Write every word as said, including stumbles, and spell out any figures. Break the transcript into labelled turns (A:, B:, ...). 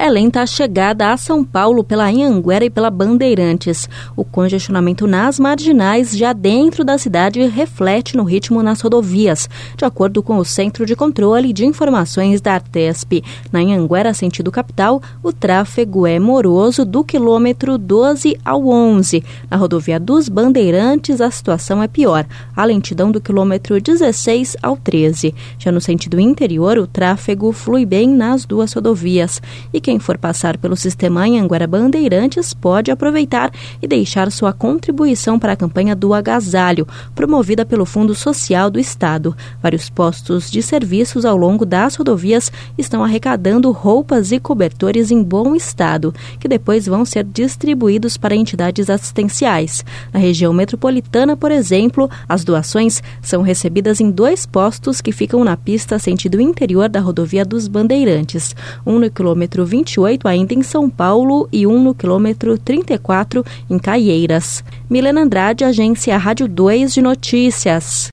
A: é lenta a chegada a São Paulo pela Anhanguera e pela Bandeirantes. O congestionamento nas marginais, já dentro da cidade, reflete no ritmo nas rodovias, de acordo com o Centro de Controle de Informações da Artesp. Na Anhanguera, sentido capital, o tráfego é moroso do quilômetro doze ao onze. Na rodovia dos Bandeirantes, a situação é pior, a lentidão do quilômetro dezesseis ao treze. Já no sentido interior, o tráfego flui bem nas duas rodovias. E quem for passar pelo sistema Anhanguera Bandeirantes pode aproveitar e deixar sua contribuição para a campanha do agasalho, promovida pelo Fundo Social do Estado. Vários postos de serviços ao longo das rodovias estão arrecadando roupas e cobertores em bom estado, que depois vão ser distribuídos para entidades assistenciais. Na região metropolitana, por exemplo, as doações são recebidas em dois postos que ficam na pista sentido interior da rodovia dos Bandeirantes. Um no quilômetro vinte e oito, ainda em São Paulo, e um no quilômetro trinta e quatro, em Caieiras. Milena Andrade, Agência Rádio dois de Notícias.